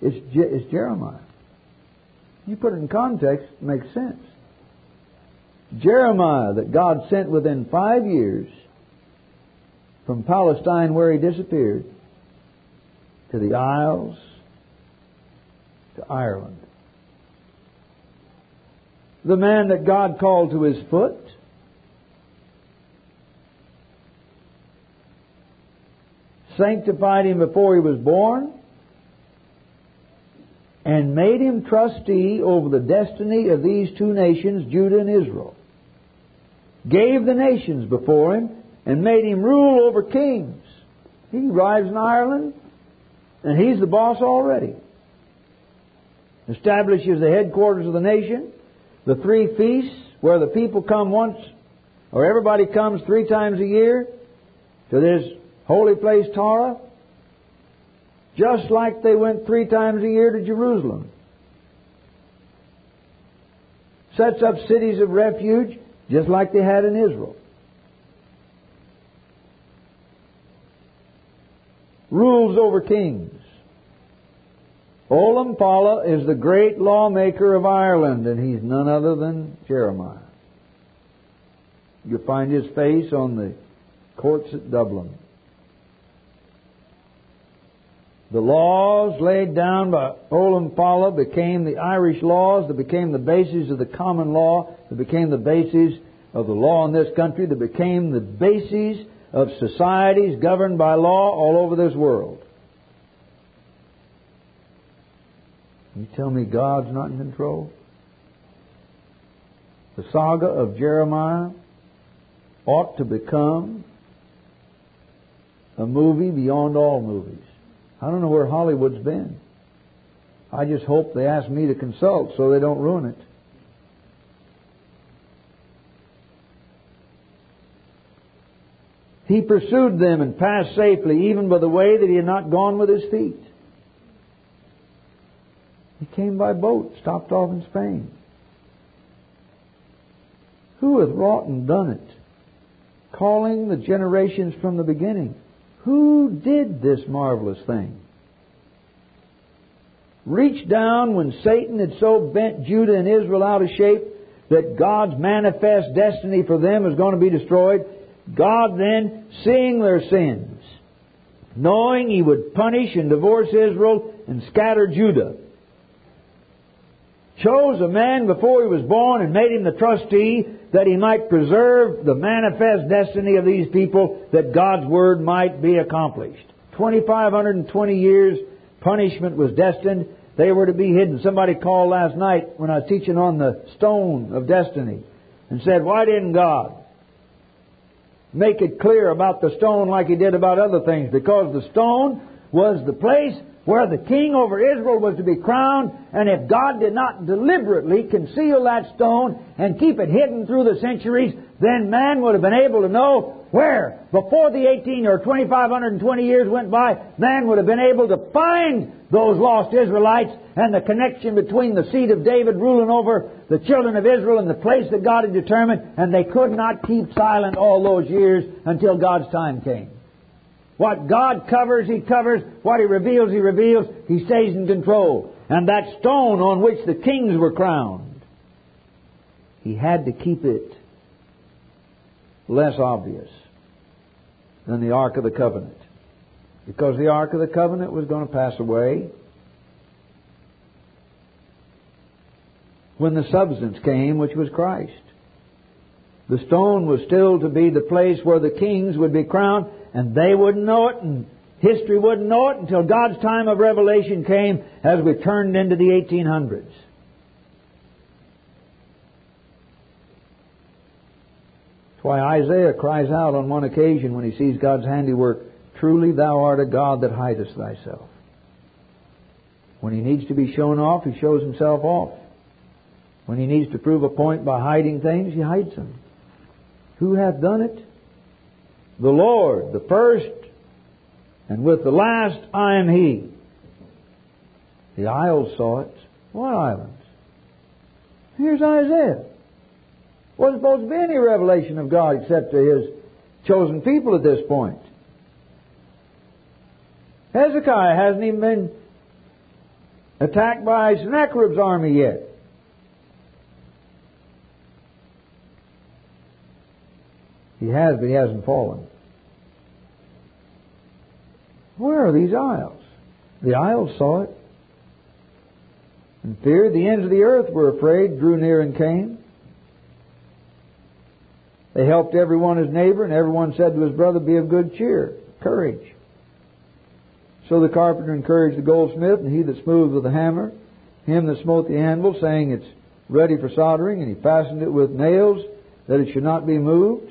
It's Jeremiah. You put it in context, it makes sense. Jeremiah that God sent within 5 years from Palestine where he disappeared to the Isles, to Ireland. The man that God called to his foot, sanctified him before he was born, and made him trustee over the destiny of these two nations, Judah and Israel. Gave the nations before him and made him rule over kings. He arrives in Ireland and he's the boss already. Establishes the headquarters of the nation, the 3 feasts where the people come once, or everybody comes 3 times a year to this holy place, Torah, just like they went 3 times a year to Jerusalem. Sets up cities of refuge, just like they had in Israel. Rules over kings. Olam Pala is the great lawmaker of Ireland, and he's none other than Jeremiah. You'll find his face on the courts at Dublin. The laws laid down by Olam Pala became the Irish laws that became the basis of the common law, that became the basis of the law in this country, that became the basis of societies governed by law all over this world. You tell me God's not in control? The saga of Jeremiah ought to become a movie beyond all movies. I don't know where Hollywood's been. I just hope they ask me to consult so they don't ruin it. He pursued them and passed safely, even by the way that he had not gone with his feet. He came by boat, stopped off in Spain. Who hath wrought and done it? Calling the generations from the beginning. Who did this marvelous thing? Reached down when Satan had so bent Judah and Israel out of shape that God's manifest destiny for them was going to be destroyed. God then, seeing their sins, knowing He would punish and divorce Israel and scatter Judah, chose a man before he was born and made him the trustee that he might preserve the manifest destiny of these people, that God's Word might be accomplished. 2,520 years punishment was destined. They were to be hidden. Somebody called last night when I was teaching on the stone of destiny and said, why didn't God make it clear about the stone like He did about other things? Because the stone was the place where the king over Israel was to be crowned, and if God did not deliberately conceal that stone and keep it hidden through the centuries, then man would have been able to know where, before the 18 or 2,520 years went by, man would have been able to find those lost Israelites and the connection between the seed of David ruling over the children of Israel and the place that God had determined, and they could not keep silent all those years until God's time came. What God covers, He covers. What He reveals, He reveals. He stays in control. And that stone on which the kings were crowned, He had to keep it less obvious than the Ark of the Covenant. Because the Ark of the Covenant was going to pass away when the substance came, which was Christ. The stone was still to be the place where the kings would be crowned, and they wouldn't know it, and history wouldn't know it until God's time of revelation came as we turned into the 1800s. That's why Isaiah cries out on one occasion when he sees God's handiwork, truly thou art a God that hidest thyself. When he needs to be shown off, he shows himself off. When he needs to prove a point by hiding things, he hides them. Who hath done it? The Lord, the first, and with the last I am He. The isles saw it. What islands? Here's Isaiah. Wasn't supposed to be any revelation of God except to His chosen people at this point. Hezekiah hasn't even been attacked by Sennacherib's army yet. He has, but he hasn't fallen. Where are these isles? The isles saw it and feared. The ends of the earth were afraid, drew near and came. They helped everyone his neighbor, and everyone said to his brother, "Be of good cheer, courage." So the carpenter encouraged the goldsmith, and he that smoothed with the hammer, him that smote the anvil, saying, "It's ready for soldering," and he fastened it with nails, that it should not be moved.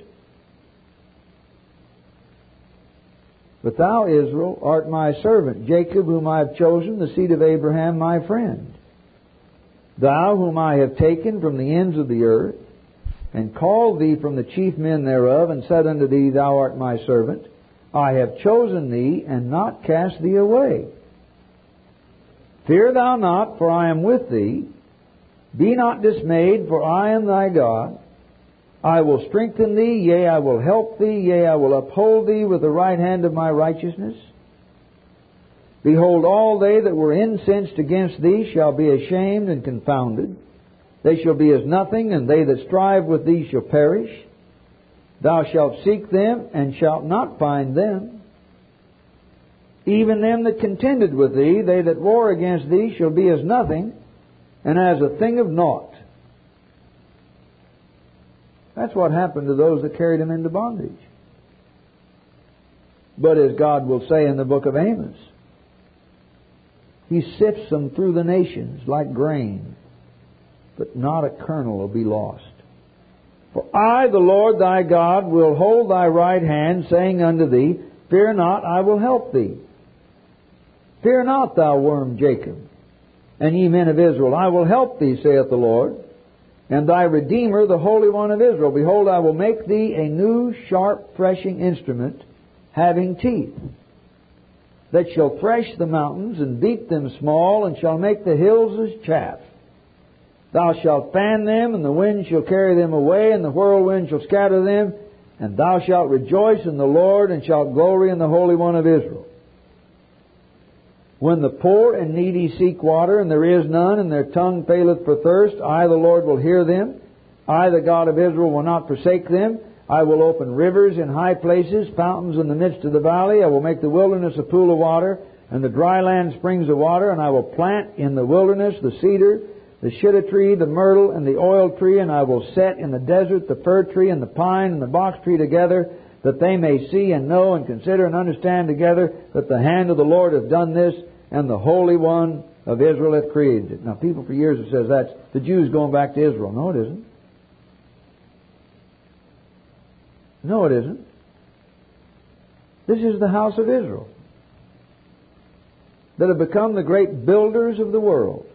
But thou, Israel, art my servant, Jacob, whom I have chosen, the seed of Abraham, my friend. Thou, whom I have taken from the ends of the earth, and called thee from the chief men thereof, and said unto thee, Thou art my servant. I have chosen thee, and not cast thee away. Fear thou not, for I am with thee. Be not dismayed, for I am thy God. I will strengthen thee, yea, I will help thee, yea, I will uphold thee with the right hand of my righteousness. Behold, all they that were incensed against thee shall be ashamed and confounded. They shall be as nothing, and they that strive with thee shall perish. Thou shalt seek them, and shalt not find them. Even them that contended with thee, they that war against thee, shall be as nothing, and as a thing of naught. That's what happened to those that carried him into bondage. But as God will say in the book of Amos, He sifts them through the nations like grain, but not a kernel will be lost. For I, the Lord thy God, will hold thy right hand, saying unto thee, Fear not, I will help thee. Fear not, thou worm Jacob, and ye men of Israel, I will help thee, saith the Lord. And thy Redeemer, the Holy One of Israel. Behold, I will make thee a new sharp threshing instrument, having teeth, that shall thresh the mountains, and beat them small, and shall make the hills as chaff. Thou shalt fan them, and the wind shall carry them away, and the whirlwind shall scatter them. And thou shalt rejoice in the Lord, and shalt glory in the Holy One of Israel. When the poor and needy seek water, and there is none, and their tongue faileth for thirst, I, the Lord, will hear them. I, the God of Israel, will not forsake them. I will open rivers in high places, fountains in the midst of the valley. I will make the wilderness a pool of water, and the dry land springs of water. And I will plant in the wilderness the cedar, the shittim tree, the myrtle, and the oil tree. And I will set in the desert the fir tree, and the pine, and the box tree together, that they may see and know and consider and understand together that the hand of the Lord hath done this, and the Holy One of Israel hath created it. Now, people for years have said that's the Jews going back to Israel. No, it isn't. No, it isn't. This is the house of Israel that have become the great builders of the world.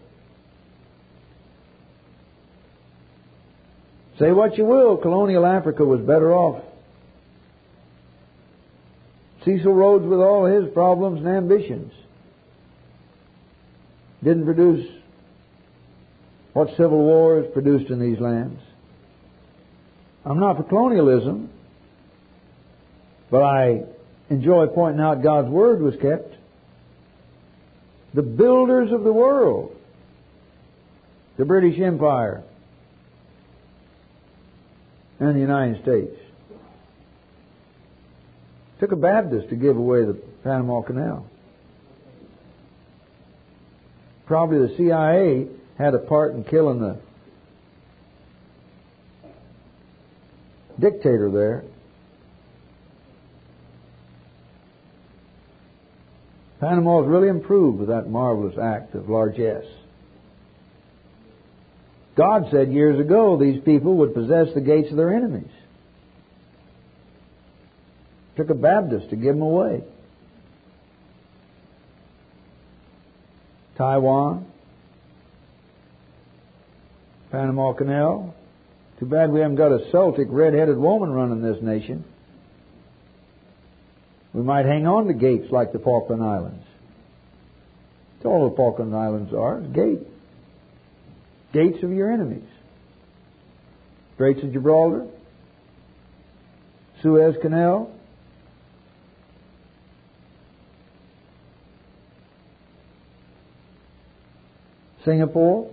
Say what you will, colonial Africa was better off. Cecil Rhodes, with all his problems and ambitions, didn't produce what civil war is produced in these lands. I'm not for colonialism, but I enjoy pointing out God's Word was kept. The builders of the world, the British Empire and the United States. Took a Baptist to give away the Panama Canal. Probably the CIA had a part in killing the dictator there. Panama has really improved with that marvelous act of largesse. God said years ago these people would possess the gates of their enemies. Took a Baptist to give them away. Taiwan, Panama Canal. Too bad we haven't got a Celtic red-headed woman running this nation. We might hang on to gates like the Falkland Islands. That's all the Falkland Islands are, is gate. Gates of your enemies. Straits of Gibraltar, Suez Canal. Singapore.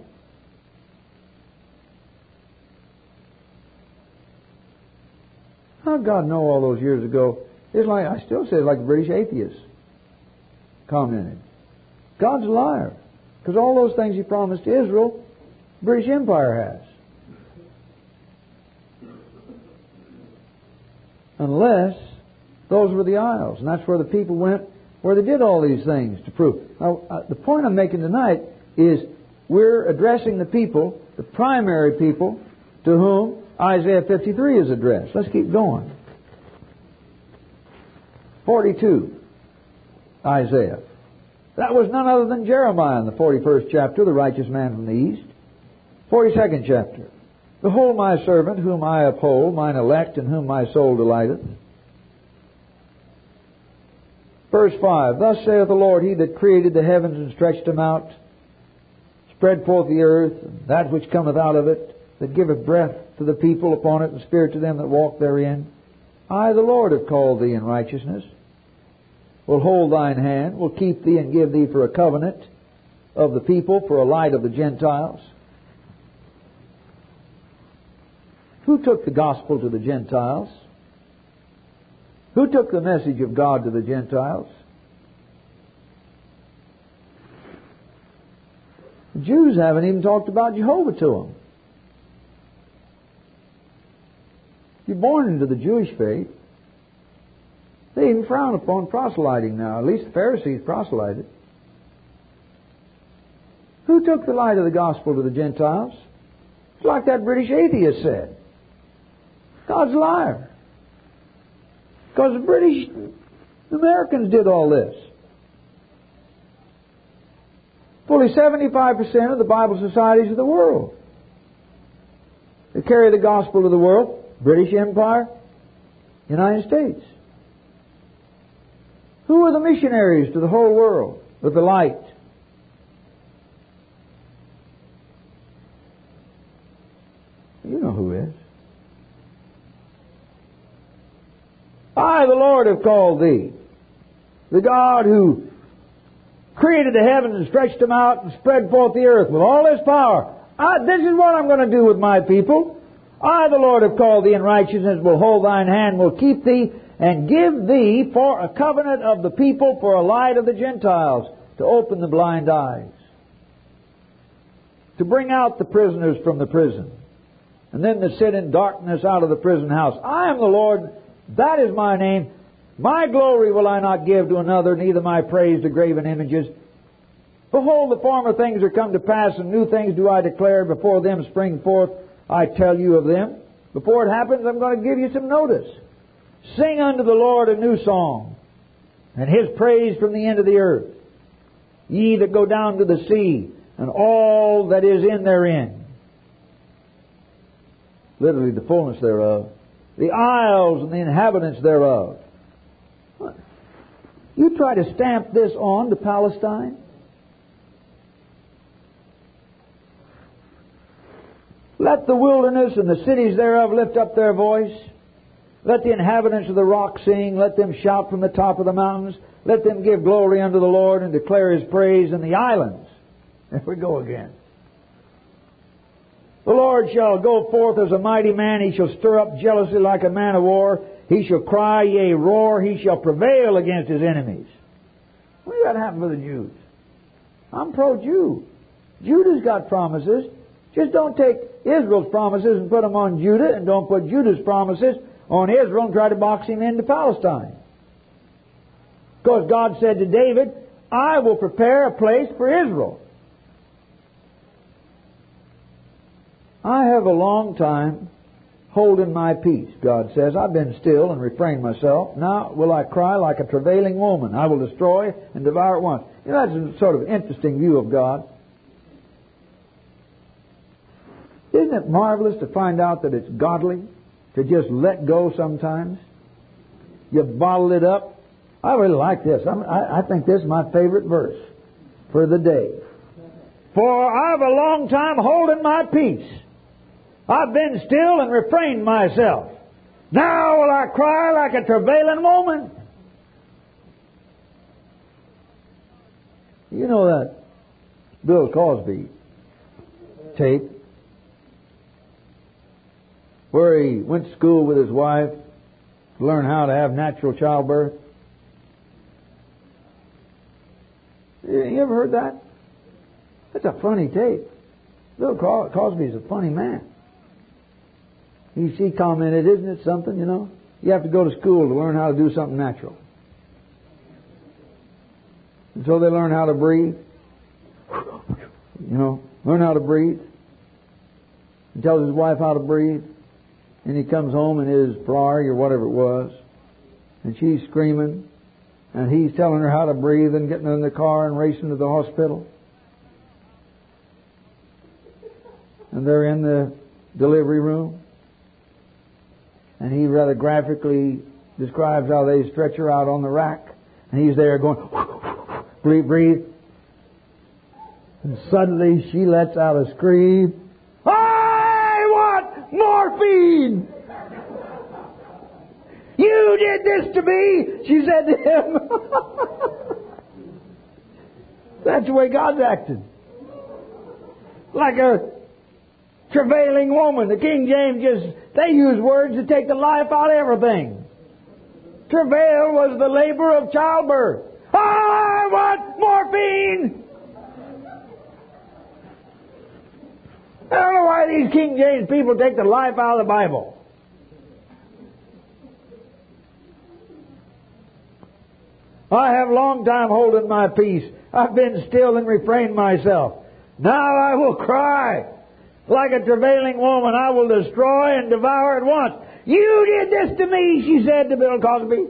How did God know all those years ago? It's like, I still say it's like the British atheists commented. God's a liar. Because all those things He promised to Israel, the British Empire has. Unless those were the isles. And that's where the people went, where they did all these things to prove. Now, the point I'm making tonight is we're addressing the people, the primary people, to whom Isaiah 53 is addressed. Let's keep going. 42, Isaiah. That was none other than Jeremiah in the 41st chapter, the righteous man from the east. 42nd chapter. Behold my servant, whom I uphold, mine elect, in whom my soul delighteth. Verse 5, Thus saith the Lord, He that created the heavens and stretched them out, spread forth the earth, and that which cometh out of it, that giveth breath to the people upon it, and spirit to them that walk therein. I, the Lord, have called thee in righteousness, will hold thine hand, will keep thee and give thee for a covenant of the people, for a light of the Gentiles. Who took the gospel to the Gentiles? Who took the message of God to the Gentiles? The Jews haven't even talked about Jehovah to them. You're born into the Jewish faith. They even frown upon proselyting now. At least the Pharisees proselyted. Who took the light of the gospel to the Gentiles? It's like that British atheist said. God's a liar. Because the Americans did all this. Fully 75% of the Bible societies of the world. They carry the gospel to the world. British Empire, United States. Who are the missionaries to the whole world with the light? You know who is. I, the Lord, have called thee. The God who created the heavens and stretched them out and spread forth the earth with all His power. This is what I'm going to do with my people. I, the Lord, have called thee in righteousness, will hold thine hand, will keep thee, and give thee for a covenant of the people, for a light of the Gentiles, to open the blind eyes, to bring out the prisoners from the prison, and them that sit in darkness out of the prison house. I am the Lord, that is my name. My glory will I not give to another, neither my praise to graven images. Behold, the former things are come to pass, and new things do I declare. Before them spring forth, I tell you of them. Before it happens, I'm going to give you some notice. Sing unto the Lord a new song, and His praise from the end of the earth. Ye that go down to the sea, and all that is in therein. Literally the fullness thereof. The isles and the inhabitants thereof. You try to stamp this on to Palestine? Let the wilderness and the cities thereof lift up their voice. Let the inhabitants of the rock sing. Let them shout from the top of the mountains. Let them give glory unto the Lord and declare His praise in the islands. There we go again. The Lord shall go forth as a mighty man. He shall stir up jealousy like a man of war. He shall cry, yea, roar. He shall prevail against his enemies. What did that happen for the Jews? I'm pro-Jew. Judah's got promises. Just don't take Israel's promises and put them on Judah, and don't put Judah's promises on Israel and try to box him into Palestine. Because God said to David, I will prepare a place for Israel. I have a long time holding my peace, God says. I've been still and refrained myself. Now will I cry like a travailing woman. I will destroy and devour at once. You know, that's a sort of interesting view of God. Isn't it marvelous to find out that it's godly to just let go sometimes? You bottle it up. I really like this. I think this is my favorite verse for the day. For I've a long time holding my peace. I've been still and refrained myself. Now will I cry like a travailing woman. You know that Bill Cosby tape where he went to school with his wife to learn how to have natural childbirth? You ever heard that? That's a funny tape. Bill Cosby's a funny man. He commented, isn't it something, you know? You have to go to school to learn how to do something natural. And so they learn how to breathe. You know, learn how to breathe. He tells his wife how to breathe. And he comes home in his Ferrari or whatever it was. And she's screaming. And he's telling her how to breathe and getting in the car and racing to the hospital. And they're in the delivery room. And he rather graphically describes how they stretch her out on the rack. And he's there going, breathe, breathe. And suddenly she lets out a scream. I want morphine! You did this to me, she said to him. That's the way God's acting. Like a travailing woman. The King James they use words to take the life out of everything. Travail was the labor of childbirth. I want morphine! I don't know why these King James people take the life out of the Bible. I have long time holding my peace. I've been still and refrained myself. Now I will cry. Like a travailing woman, I will destroy and devour at once. You did this to me, she said to Bill Cosby.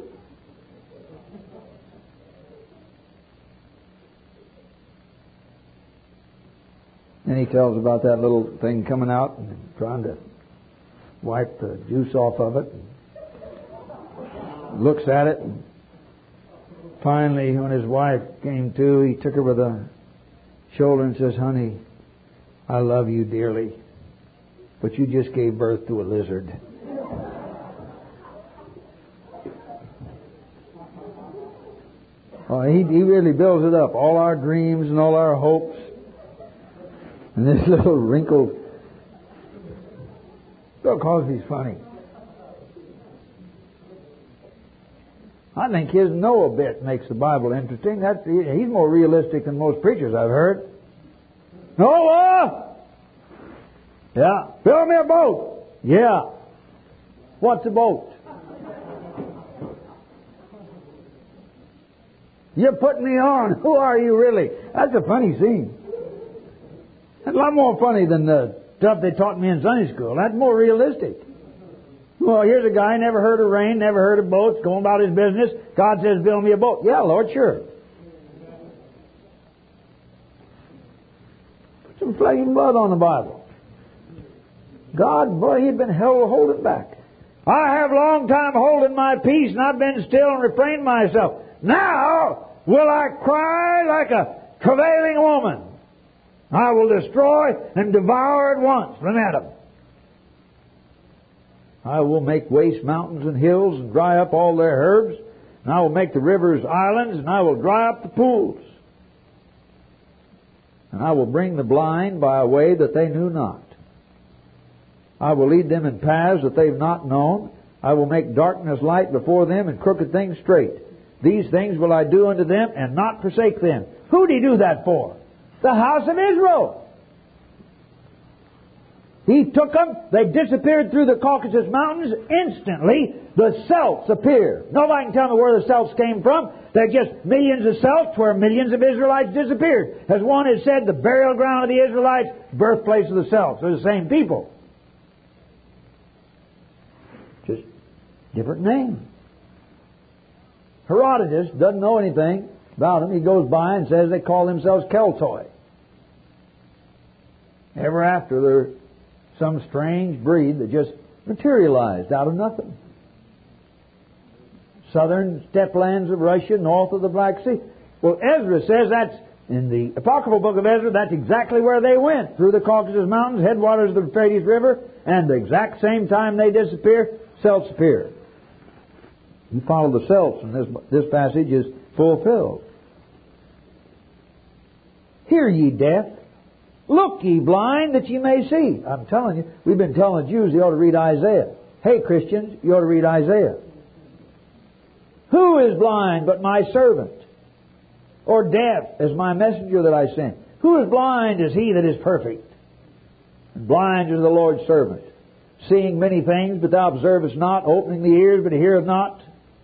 And he tells about that little thing coming out and trying to wipe the juice off of it. Looks at it. And finally, when his wife came to, he took her by the shoulder and says, honey, I love you dearly, but you just gave birth to a lizard. Oh, he really builds it up. All our dreams and all our hopes. And this little wrinkled... Bill Cosby's funny. I think his Noah bit makes the Bible interesting. He's more realistic than most preachers I've heard. Noah! Yeah. Build me a boat. Yeah. What's a boat? You're putting me on. Who are you really? That's a funny scene. That's a lot more funny than the stuff they taught me in Sunday school. That's more realistic. Well, here's a guy, never heard of rain, never heard of boats, going about his business. God says, build me a boat. Yeah, Lord, sure. Put some flesh and blood on the Bible. God, boy, he'd been holding back. I have long time holding my peace, and I've been still and refrained myself. Now will I cry like a travailing woman. I will destroy and devour at once. From Adam. I will make waste mountains and hills and dry up all their herbs. And I will make the rivers islands, and I will dry up the pools. And I will bring the blind by a way that they knew not. I will lead them in paths that they've not known. I will make darkness light before them and crooked things straight. These things will I do unto them and not forsake them. Who did he do that for? The house of Israel. He took them, they disappeared through the Caucasus Mountains. Instantly, the Celts appear. Nobody can tell me where the Celts came from. They're just millions of Celts where millions of Israelites disappeared. As one has said, the burial ground of the Israelites, birthplace of the Celts. They're the same people. Just different name. Herodotus doesn't know anything about them. He goes by and says they call themselves Keltoi. Ever after, they're some strange breed that just materialized out of nothing. Southern steppe lands of Russia, north of the Black Sea. Well, Ezra says that's, in the apocryphal book of Ezra, that's exactly where they went. Through the Caucasus Mountains, headwaters of the Euphrates River, and the exact same time they disappear, Celts appear. You follow the Celts, and this passage is fulfilled. Hear ye deaf, Look ye blind that ye may see. I'm telling you, we've been telling the Jews they ought to read Isaiah. Hey Christians, you ought to read Isaiah. Who is blind but my servant? Or deaf as my messenger that I sent? Who is blind as he that is perfect? And blind is the Lord's servant, seeing many things, but thou observest not, opening the ears, but he heareth not.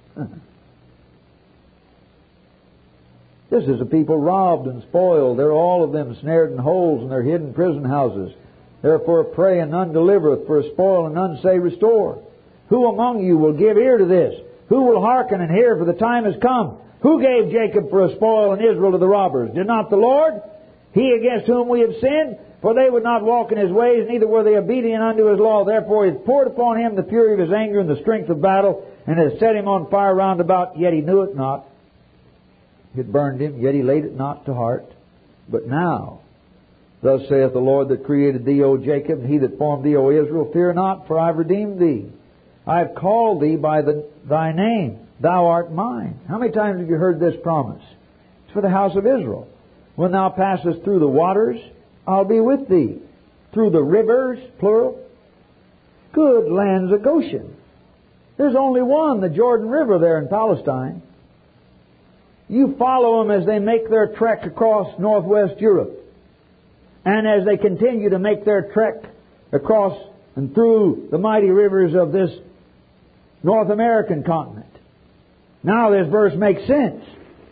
This is a people robbed and spoiled. They're all of them snared in holes, and they're hid in prison houses. Therefore a prey, and none delivereth, for a spoil, and none say restore. Who among you will give ear to this? Who will hearken and hear, for the time is come? Who gave Jacob for a spoil and Israel to the robbers? Did not the Lord? He against whom we have sinned? For they would not walk in his ways, neither were they obedient unto his law. Therefore he hath poured upon him the fury of his anger and the strength of battle, and has set him on fire round about, yet he knew it not. It burned him, yet he laid it not to heart. But now, thus saith the Lord that created thee, O Jacob, and he that formed thee, O Israel, fear not, for I have redeemed thee. I have called thee by thy name. Thou art mine. How many times have you heard this promise? It's for the house of Israel. When thou passest through the waters, I'll be with thee. Through the rivers, plural. Good lands of Goshen. There's only one, the Jordan River there in Palestine. You follow them as they make their trek across northwest Europe. And as they continue to make their trek across and through the mighty rivers of this North American continent. Now this verse makes sense.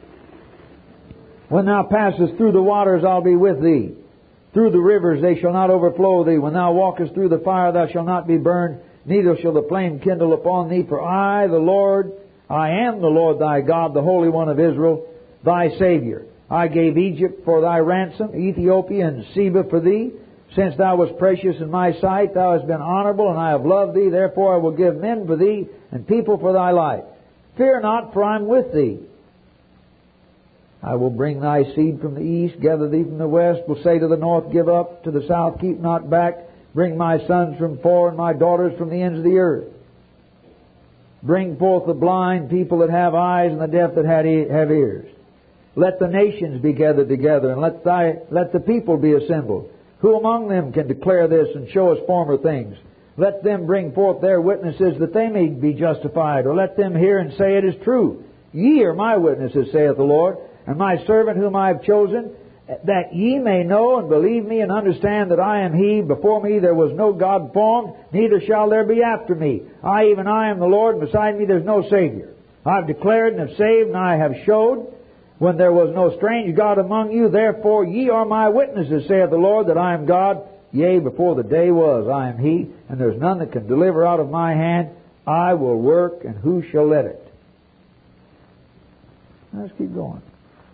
When thou passest through the waters, I'll be with thee. Through the rivers, they shall not overflow thee. When thou walkest through the fire, thou shalt not be burned, neither shall the flame kindle upon thee. For I, the Lord, I am the Lord thy God, the Holy One of Israel, thy Savior. I gave Egypt for thy ransom, Ethiopia and Seba for thee. Since thou wast precious in my sight, thou hast been honorable, and I have loved thee. Therefore I will give men for thee, and people for thy life. Fear not, for I am with thee. I will bring thy seed from the east, gather thee from the west, will say to the north, give up, to the south, keep not back. Bring my sons from far, and my daughters from the ends of the earth. Bring forth the blind, people that have eyes, and the deaf that have ears. Let the nations be gathered together, and let the people be assembled. Who among them can declare this and show us former things? Let them bring forth their witnesses, that they may be justified, or let them hear and say it is true. Ye are my witnesses, saith the Lord, and my servant whom I have chosen, that ye may know and believe me and understand that I am He. Before me there was no God formed, neither shall there be after me. Even I am the Lord, and beside me there is no Savior. I have declared and have saved, and I have showed, when there was no strange God among you. Therefore ye are my witnesses, saith the Lord, that I am God. Yea, before the day was, I am He, and there is none that can deliver out of my hand. I will work, and who shall let it? Let's keep going,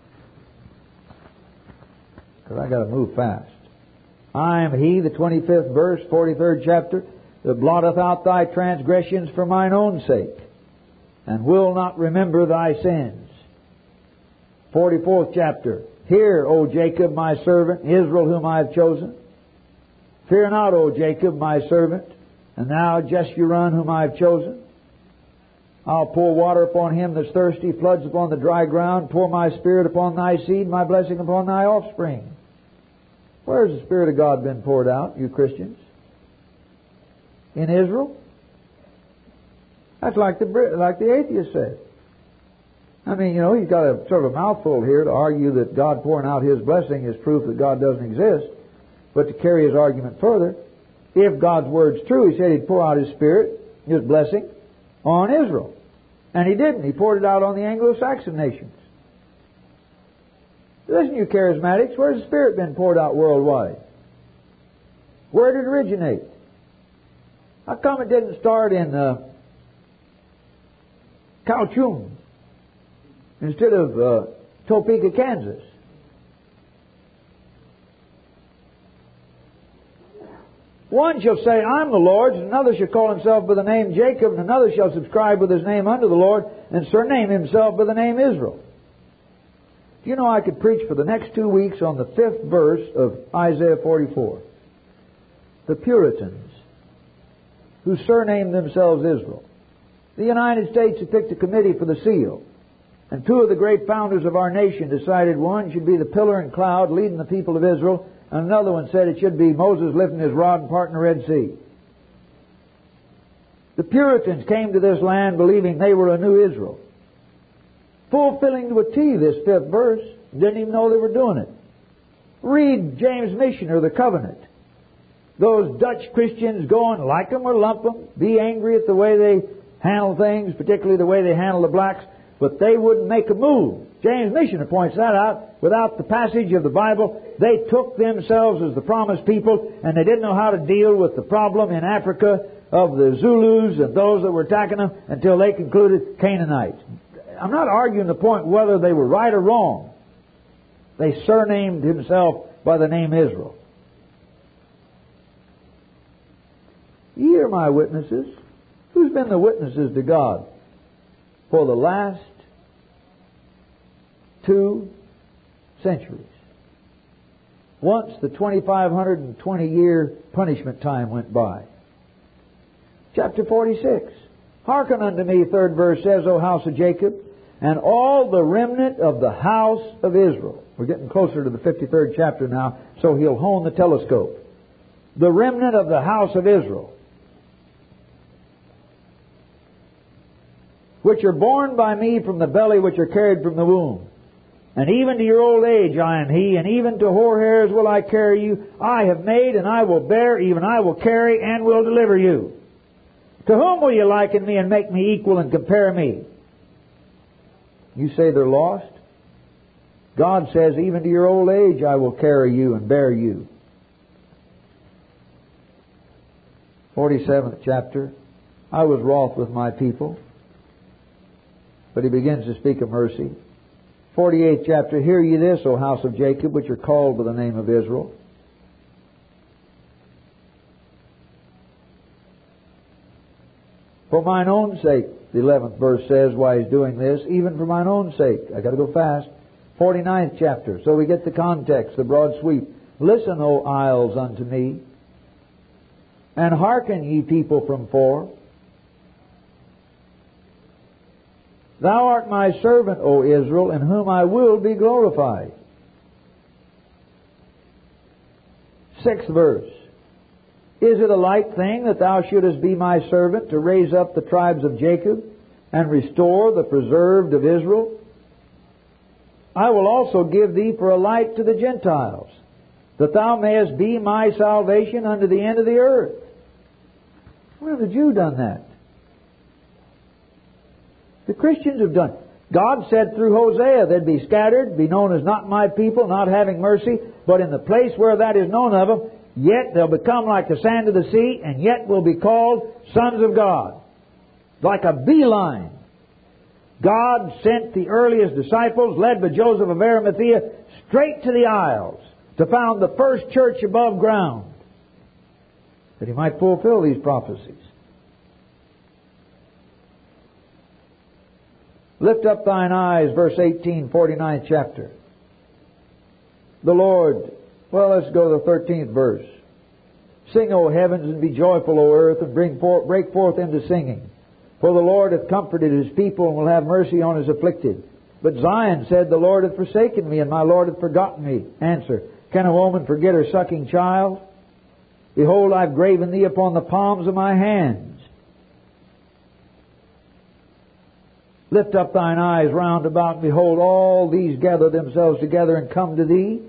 because I got to move fast. I am He, the 25th verse, 43rd chapter, that blotteth out thy transgressions for mine own sake, and will not remember thy sins. 44th chapter. Hear, O Jacob, my servant, Israel, whom I have chosen. Fear not, O Jacob, my servant, and thou, Jeshurun, whom I have chosen. I'll pour water upon him that's thirsty, floods upon the dry ground, pour my Spirit upon thy seed, my blessing upon thy offspring. Where has the Spirit of God been poured out, you Christians? In Israel? That's like the atheist said. I mean, you know, he's got a sort of a mouthful here to argue that God pouring out His blessing is proof that God doesn't exist. But to carry his argument further, if God's Word's true, He said He'd pour out His Spirit, His blessing, on Israel. And He didn't. He poured it out on the Anglo-Saxon nations. Listen, you charismatics, where's the Spirit been poured out worldwide? Where did it originate? How come it didn't start in Kaohsiung instead of Topeka, Kansas? One shall say, I'm the Lord's, and another shall call himself by the name Jacob, and another shall subscribe with his name unto the Lord, and surname himself by the name Israel. Do you know I could preach for the next 2 weeks on the 5th verse of Isaiah 44? The Puritans, who surnamed themselves Israel. The United States had picked a committee for the seal, and 2 of the great founders of our nation decided one should be the pillar and cloud leading the people of Israel, And another one said it should be Moses lifting his rod and parting the Red Sea. The Puritans came to this land believing they were a new Israel. Fulfilling to a T this 5th verse. Didn't even know they were doing it. Read James Missioner, The Covenant. Those Dutch Christians going, like them or lump them, be angry at the way they handle things, particularly the way they handle the blacks, but they wouldn't make a move. James Missioner points that out. Without the passage of the Bible, they took themselves as the promised people, and they didn't know how to deal with the problem in Africa of the Zulus and those that were attacking them until they concluded Canaanites. I'm not arguing the point whether they were right or wrong. They surnamed himself by the name Israel. Ye are my witnesses. Who's been the witnesses to God for the last 2 centuries? Once the 2,520-year punishment time went by. Chapter 46. Hearken unto me, 3rd verse says, O house of Jacob, and all the remnant of the house of Israel. We're getting closer to the 53rd chapter now, so he'll hone the telescope. The remnant of the house of Israel, which are born by me from the belly, which are carried from the womb. And even to your old age I am He, and even to hoar hairs will I carry you. I have made, and I will bear, even I will carry, and will deliver you. To whom will you liken me and make me equal and compare me? You say they're lost? God says, even to your old age I will carry you and bear you. 47th chapter. I was wroth with my people. But he begins to speak of mercy. 48th chapter. Hear ye this, O house of Jacob, which are called by the name of Israel. For mine own sake, the 11th verse says why he's doing this, even for mine own sake. I got to go fast. 49th chapter. So we get the context, the broad sweep. Listen, O isles, unto me, and hearken, ye people from fore. Thou art my servant, O Israel, in whom I will be glorified. 6th verse. Is it a light thing that thou shouldest be my servant to raise up the tribes of Jacob and restore the preserved of Israel? I will also give thee for a light to the Gentiles, that thou mayest be my salvation unto the end of the earth. When have the Jew done that? The Christians have done. God said through Hosea they'd be scattered, be known as not my people, not having mercy, but in the place where that is known of them, yet they'll become like the sand of the sea, and yet will be called sons of God. Like a beeline. God sent the earliest disciples, led by Joseph of Arimathea, straight to the Isles to found the first church above ground, that he might fulfill these prophecies. Lift up thine eyes, verse 18, 49th chapter. The Lord, well, let's go to the 13th verse. Sing, O heavens, and be joyful, O earth, and break forth into singing. For the Lord hath comforted His people, and will have mercy on His afflicted. But Zion said, the Lord hath forsaken me, and my Lord hath forgotten me. Answer, can a woman forget her sucking child? Behold, I've graven thee upon the palms of my hands. Lift up thine eyes round about, and behold, all these gather themselves together and come to thee.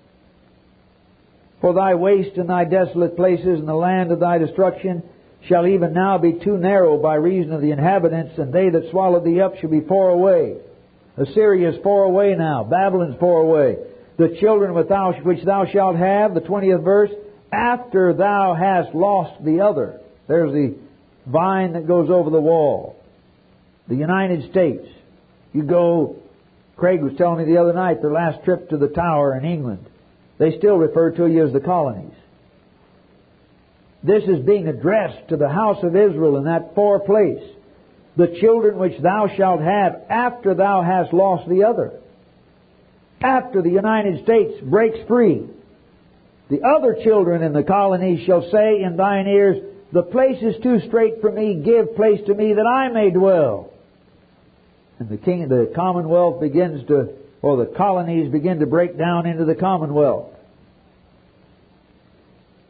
For thy waste and thy desolate places and the land of thy destruction shall even now be too narrow by reason of the inhabitants, and they that swallowed thee up shall be far away. Assyria is far away now. Babylon's far away. The children which thou shalt have, the 20th verse, after thou hast lost the other. There's the vine that goes over the wall. The United States. You go, Craig was telling me the other night, their last trip to the Tower in England. They still refer to you as the colonies. This is being addressed to the house of Israel in that far place. The children which thou shalt have after thou hast lost the other. After the United States breaks free. The other children in the colonies shall say in thine ears, the place is too strait for me, give place to me that I may dwell. And the Commonwealth begins to, or the colonies begin to break down into the Commonwealth.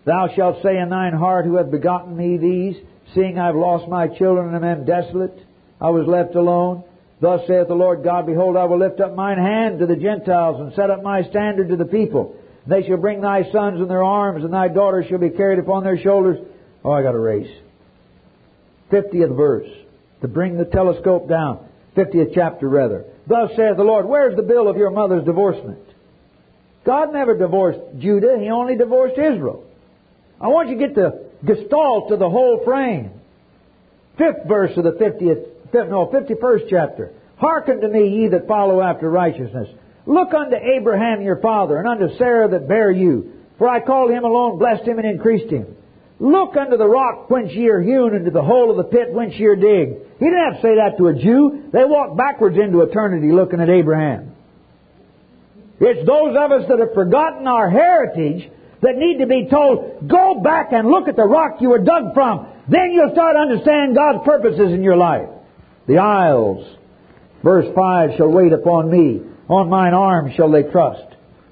Thou shalt say in thine heart, Who hath begotten me these, seeing I have lost my children and am desolate? I was left alone. Thus saith the Lord God, Behold, I will lift up mine hand to the Gentiles, and set up my standard to the people. They shall bring thy sons in their arms, and thy daughters shall be carried upon their shoulders. Oh, I got a race. 50th verse. To bring the telescope down. 50th chapter, rather. Thus saith the Lord, Where's the bill of your mother's divorcement? God never divorced Judah. He only divorced Israel. I want you to get the gestalt of the whole frame. 5th verse of the 51st chapter. Hearken to me, ye that follow after righteousness. Look unto Abraham your father, and unto Sarah that bare you. For I called him alone, blessed him, and increased him. Look unto the rock whence ye are hewn, and to the hole of the pit whence ye are digged. He didn't have to say that to a Jew. They walked backwards into eternity looking at Abraham. It's those of us that have forgotten our heritage that need to be told, go back and look at the rock you were dug from. Then you'll start understanding God's purposes in your life. The isles, verse 5, shall wait upon me. On mine arm shall they trust.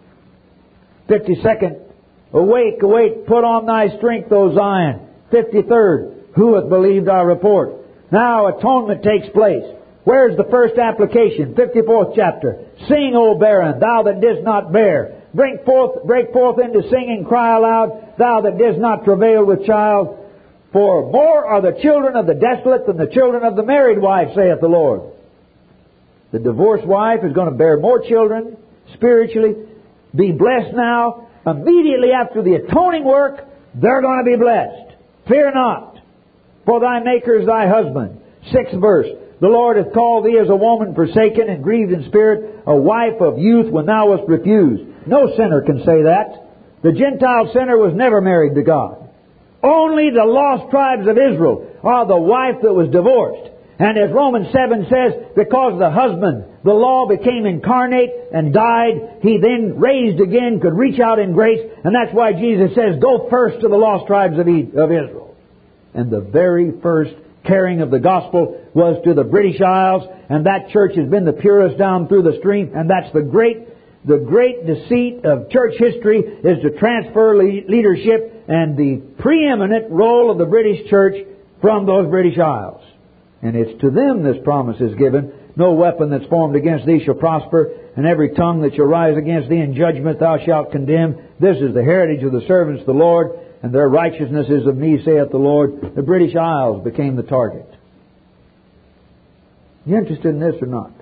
52nd, awake, awake, put on thy strength, O Zion. 53rd, who hath believed our report? Now atonement takes place. Where's the first application? 54th chapter. Sing, O barren, thou that didst not bear. Break forth into singing, cry aloud, thou that didst not travail with child. For more are the children of the desolate than the children of the married wife, saith the Lord. The divorced wife is going to bear more children spiritually, be blessed now. Immediately after the atoning work, they're going to be blessed. Fear not, for thy Maker is thy husband. 6th verse. The Lord hath called thee as a woman forsaken and grieved in spirit, a wife of youth when thou wast refused. No sinner can say that. The Gentile sinner was never married to God. Only the lost tribes of Israel are the wife that was divorced. And as Romans 7 says, because the husband, the law became incarnate and died, he then raised again, could reach out in grace, and that's why Jesus says, go first to the lost tribes of Israel. And the very first carrying of the gospel was to the British Isles, and that church has been the purest down through the stream, and that's the great deceit of church history, is to transfer leadership and the preeminent role of the British church from those British Isles. And it's to them this promise is given. No weapon that's formed against thee shall prosper, and every tongue that shall rise against thee in judgment thou shalt condemn. This is the heritage of the servants of the Lord, and their righteousness is of me, saith the Lord. The British Isles became the target. You interested in this or not?